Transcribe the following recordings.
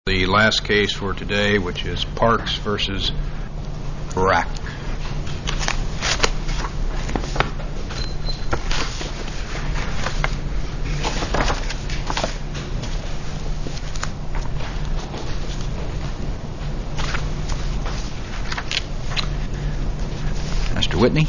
The last case for today, which is Parks versus Barack. Mr. Whitney.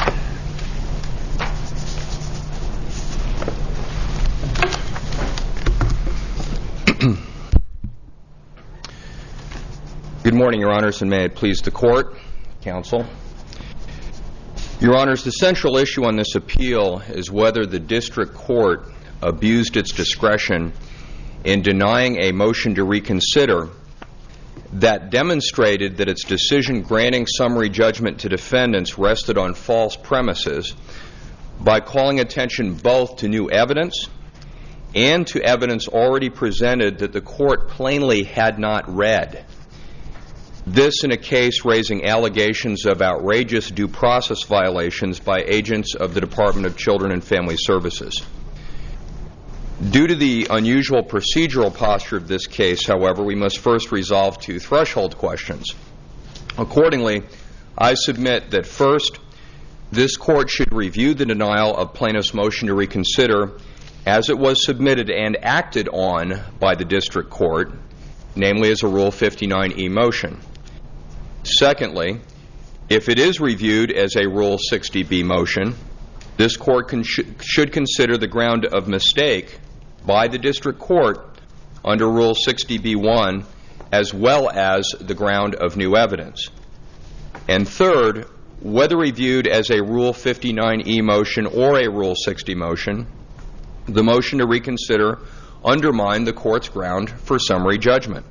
Good morning, Your Honors, and may it please the Court, Counsel. Your Honors, the central issue on this appeal is whether the District Court abused its discretion in denying a motion to reconsider that demonstrated that its decision granting summary judgment to defendants rested on false premises by calling attention both to new evidence and to evidence already presented that the Court plainly had not read. This in a case raising allegations of outrageous due process violations by agents of the Department of Children and Family Services. Due to the unusual procedural posture of this case, however, we must first resolve two threshold questions. Accordingly, I submit that first, this Court should review the denial of plaintiff's motion to reconsider as it was submitted and acted on by the District Court, namely as a Rule 59e motion. Secondly, if it is reviewed as a Rule 60b motion, this Court should consider the ground of mistake by the District Court under Rule 60b-1 as well as the ground of new evidence. And third, whether reviewed as a Rule 59e motion or a Rule 60 motion, the motion to reconsider undermined the Court's ground for summary judgment.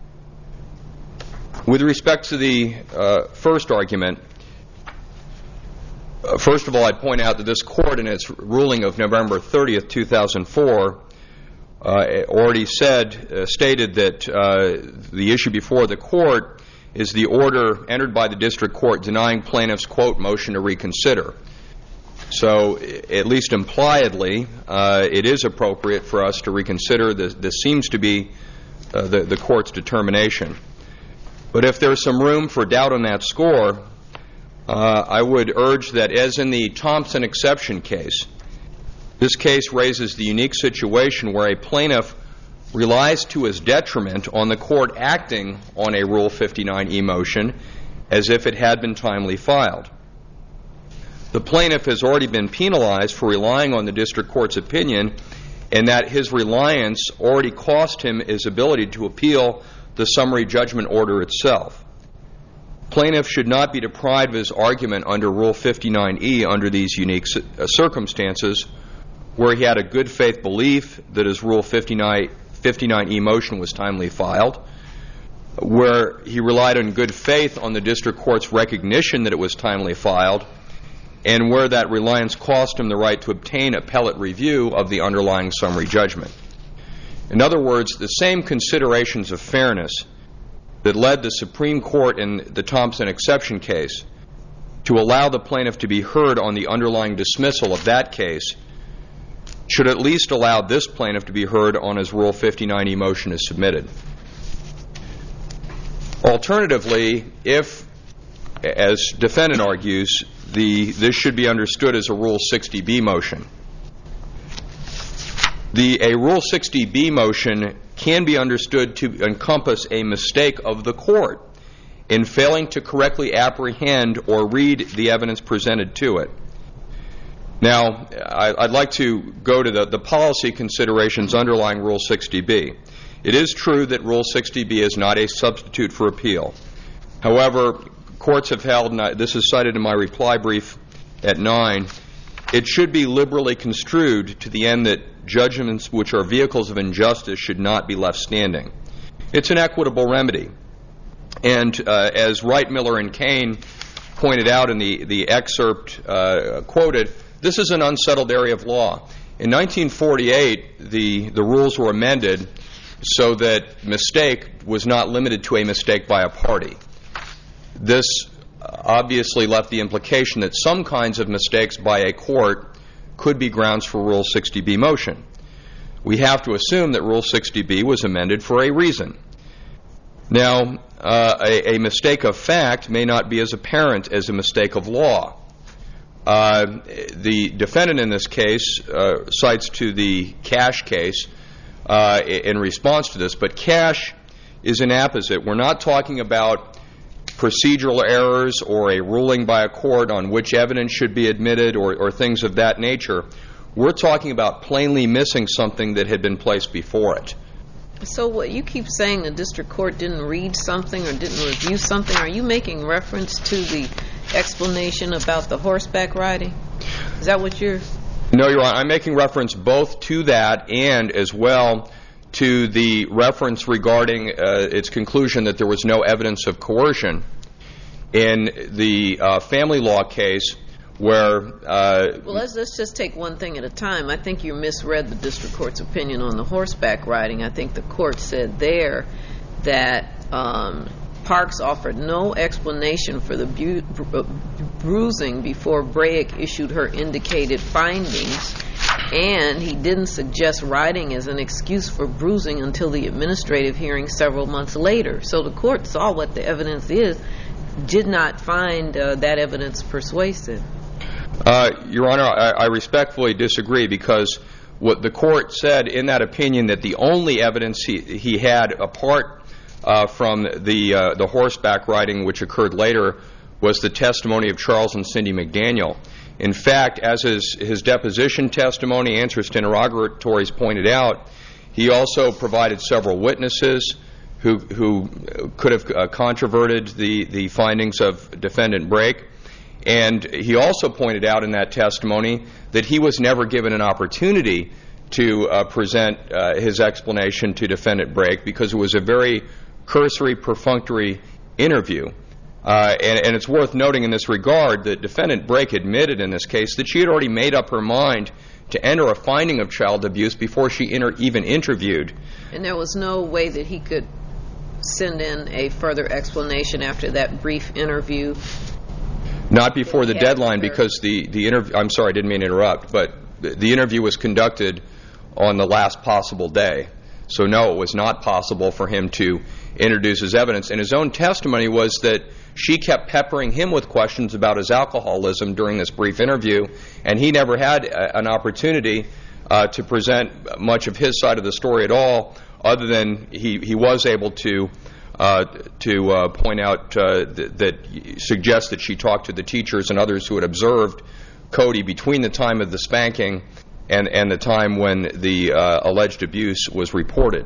With respect to the first argument, first of all, I'd point out that this Court, in its ruling of November 30th, 2004, already stated that the issue before the Court is the order entered by the District Court denying plaintiff's, quote, motion to reconsider. So, at least impliedly, it is appropriate for us to reconsider. This seems to be the Court's determination. But if there's some room for doubt on that score, I would urge that, as in the Thompson exception case, this case raises the unique situation where a plaintiff relies to his detriment on the Court acting on a Rule 59e motion as if it had been timely filed. The plaintiff has already been penalized for relying on the District Court's opinion, and that his reliance already cost him his ability to appeal the summary judgment order itself. Plaintiff should not be deprived of his argument under Rule 59e under these unique circumstances where he had a good faith belief that his Rule 59e motion was timely filed, where he relied in good faith on the District Court's recognition that it was timely filed, and where that reliance cost him the right to obtain appellate review of the underlying summary judgment. In other words, the same considerations of fairness that led the Supreme Court in the Thompson exception case to allow the plaintiff to be heard on the underlying dismissal of that case should at least allow this plaintiff to be heard on his Rule 59e motion as submitted. Alternatively, if, as defendant argues, this should be understood as a Rule 60b motion, a Rule 60b motion can be understood to encompass a mistake of the Court in failing to correctly apprehend or read the evidence presented to it. Now, I'd like to go to the policy considerations underlying Rule 60b. It is true that Rule 60b is not a substitute for appeal. However, courts have held, and this is cited in my reply brief at 9, it should be liberally construed to the end that judgments which are vehicles of injustice should not be left standing. It's an equitable remedy. And as Wright, Miller, and Kane pointed out in the excerpt quoted, this is an unsettled area of law. In 1948, the rules were amended so that mistake was not limited to a mistake by a party. This obviously left the implication that some kinds of mistakes by a court could be grounds for Rule 60b motion. We have to assume that Rule 60b was amended for a reason. Now, a mistake of fact may not be as apparent as a mistake of law. The defendant in this case cites to the Cash case in response to this, but Cash is an apposite. We're not talking about procedural errors or a ruling by a court on which evidence should be admitted or things of that nature. We're talking about plainly missing something that had been placed before it. So what you keep saying the district court didn't read something or didn't review something, are you making reference to the explanation about the horseback riding? Is that what you're... No, Your Honor, I'm making reference both to that and as well to the reference regarding its conclusion that there was no evidence of coercion in the family law case where... Well, let's just take one thing at a time. I think you misread the district court's opinion on the horseback riding. I think the court said there that Parks offered no explanation for the bruising before Brayek issued her indicated findings, and he didn't suggest riding as an excuse for bruising until the administrative hearing several months later. So the court saw what the evidence is, did not find that evidence persuasive. Your Honor, I respectfully disagree, because what the court said in that opinion that the only evidence he had apart from the horseback riding which occurred later was the testimony of Charles and Cindy McDaniel. In fact, as his deposition testimony, answers to interrogatories pointed out, he also provided several witnesses who could have controverted the findings of Defendant Brayek. And he also pointed out in that testimony that he was never given an opportunity to present his explanation to Defendant Brayek because it was a very cursory, perfunctory interview. And it's worth noting in this regard that Defendant Brayek admitted in this case that she had already made up her mind to enter a finding of child abuse before she even interviewed. And there was no way that he could send in a further explanation after that brief interview? Not before the deadline, because the interview, I'm sorry, I didn't mean to interrupt, but the interview was conducted on the last possible day. So no, it was not possible for him to introduce his evidence. And his own testimony was that she kept peppering him with questions about his alcoholism during this brief interview, and he never had an opportunity to present much of his side of the story at all, other than he was able to point out that suggest that she talked to the teachers and others who had observed Cody between the time of the spanking and the time when the alleged abuse was reported.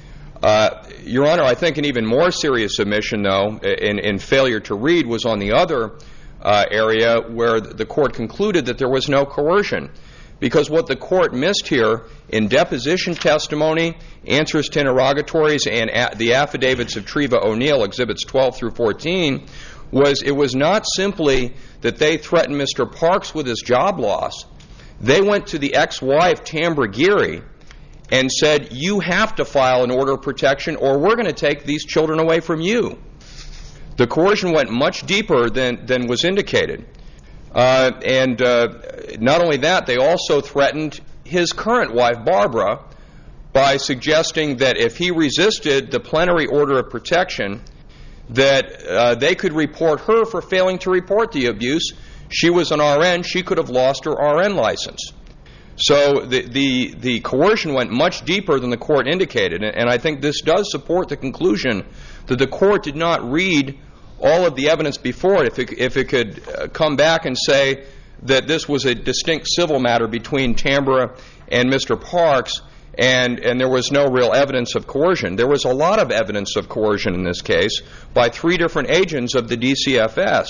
Your Honor, I think an even more serious omission, though, in failure to read, was on the other area where the court concluded that there was no coercion. Because what the court missed here in deposition testimony, answers to interrogatories, and the affidavits of Treva O'Neill, Exhibits 12 through 14, was it was not simply that they threatened Mr. Parks with his job loss. They went to the ex-wife, Tambra Geary, and said, you have to file an order of protection or we're going to take these children away from you. The coercion went much deeper than was indicated. And not only that, they also threatened his current wife, Barbara, by suggesting that if he resisted the plenary order of protection, that they could report her for failing to report the abuse. She was an RN. She could have lost her RN license. So the coercion went much deeper than the court indicated. And I think this does support the conclusion that the court did not read all of the evidence before it. If it could come back and say that this was a distinct civil matter between Tambra and Mr. Parks, and there was no real evidence of coercion. There was a lot of evidence of coercion in this case by 3 different agents of the DCFS.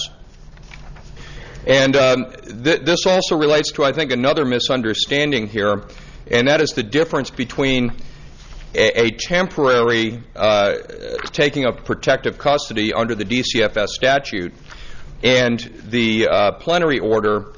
And this also relates to, I think, another misunderstanding here, and that is the difference between a temporary taking of protective custody under the DCFS statute and the plenary order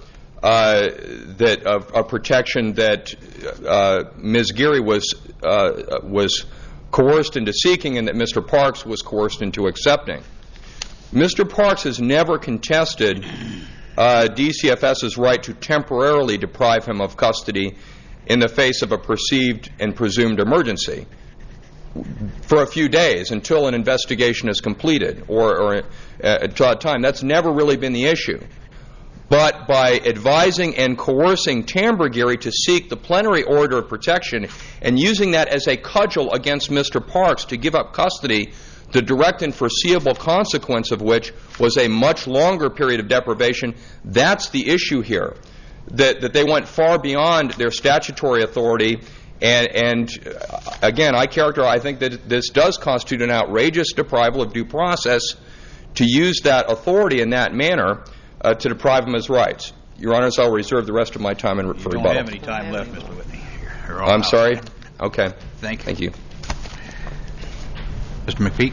of protection that Ms. Geary was coerced into seeking and that Mr. Parks was coerced into accepting. Mr. Parks has never contested DCFS's right to temporarily deprive him of custody in the face of a perceived and presumed emergency. for a few days until an investigation is completed or until that time. That's never really been the issue. But by advising and coercing Tamburgeri to seek the plenary order of protection and using that as a cudgel against Mr. Parks to give up custody, the direct and foreseeable consequence of which was a much longer period of deprivation, that's the issue here. That they went far beyond their statutory authority. And again, I think that this does constitute an outrageous deprival of due process to use that authority in that manner to deprive him of his rights. Your Honors, I'll reserve the rest of my time for rebuttal. You don't have any time left, Mr. Whitney. I'm sorry? Okay. Thank you. Thank you. Mr. McPeak.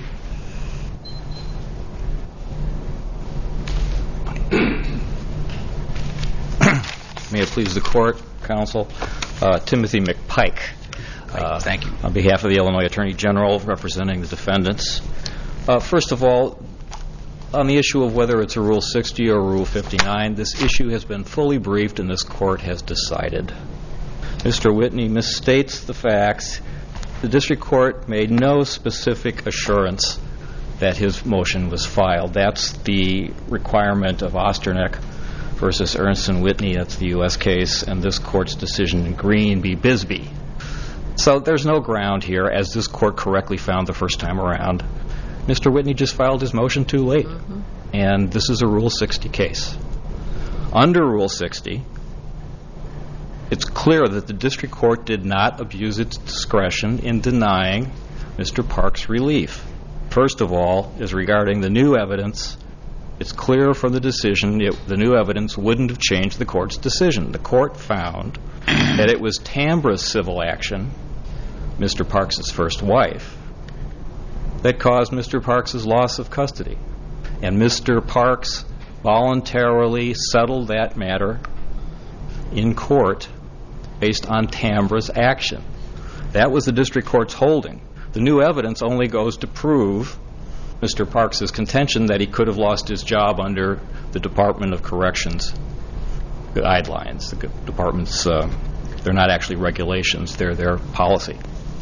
May it please the Court, Counsel. Timothy McPike. Thank you. On behalf of the Illinois Attorney General representing the defendants. First of all, on the issue of whether it's a Rule 60 or Rule 59, this issue has been fully briefed and this Court has decided. Mr. Whitney misstates the facts. The District Court made no specific assurance that his motion was filed. That's the requirement of Osterneck versus Ernst & Whitney. That's the U.S. case, and this Court's decision in Green v. Bisbee. So there's no ground here, as this Court correctly found the first time around. Mr. Whitney just filed his motion too late, and this is a Rule 60 case. Under Rule 60, it's clear that the District Court did not abuse its discretion in denying Mr. Parks relief. First of all, is regarding the new evidence. It's clear from the decision the new evidence wouldn't have changed the Court's decision. The Court found that it was Tambra's civil action, Mr. Parks' first wife, that caused Mr. Parks' loss of custody. And Mr. Parks voluntarily settled that matter in court based on Tambra's action. That was the District Court's holding. The new evidence only goes to prove Mr. Parks' contention that he could have lost his job under the Department of Corrections guidelines. The department's, they're not actually regulations, they're their policy.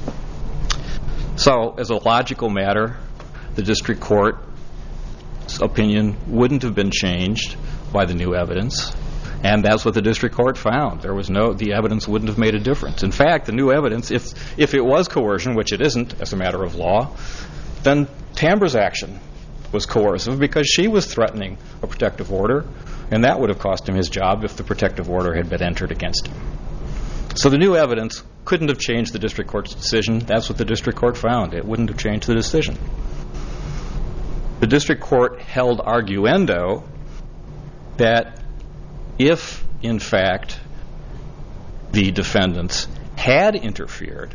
So, as a logical matter, the District Court's opinion wouldn't have been changed by the new evidence, and that's what the District Court found. The evidence wouldn't have made a difference. In fact, the new evidence, if it was coercion, which it isn't as a matter of law, then Tambra's action was coercive because she was threatening a protective order, and that would have cost him his job if the protective order had been entered against him. So the new evidence couldn't have changed the District Court's decision. That's what the District Court found. It wouldn't have changed the decision. The District Court held arguendo that if, in fact, the defendants had interfered,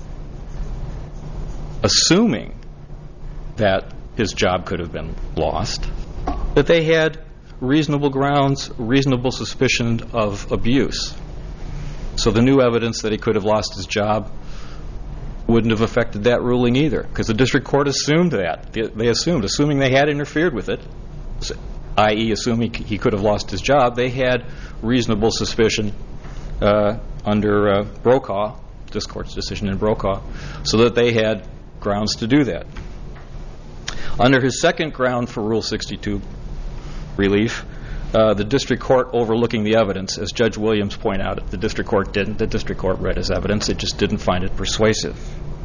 assuming that his job could have been lost, that they had reasonable grounds, reasonable suspicion of abuse. So the new evidence that he could have lost his job wouldn't have affected that ruling either, because the District Court assumed that. Assuming they had interfered with it, i.e. assuming he could have lost his job, they had reasonable suspicion under Brokaw, this Court's decision in Brokaw, so that they had grounds to do that. Under his second ground for Rule 62 relief, the District Court overlooking the evidence, as Judge Williams pointed out, the District Court didn't. The District Court read his evidence. It just didn't find it persuasive.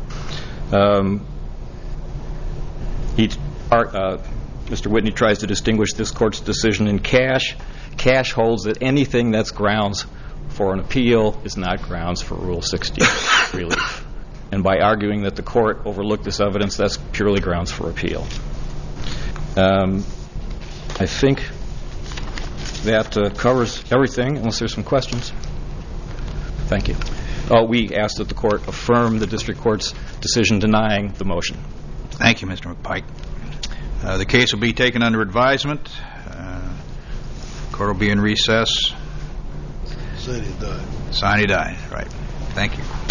Mr. Whitney tries to distinguish this Court's decision in Cash. Cash holds that anything that's grounds for an appeal is not grounds for Rule 60 relief. And by arguing that the Court overlooked this evidence, that's purely grounds for appeal. I think that covers everything, unless there's some questions. Thank you. We ask that the Court affirm the District Court's decision denying the motion. Thank you, Mr. McPike. The case will be taken under advisement. The Court will be in recess. Sine die. Sine die, right. Thank you.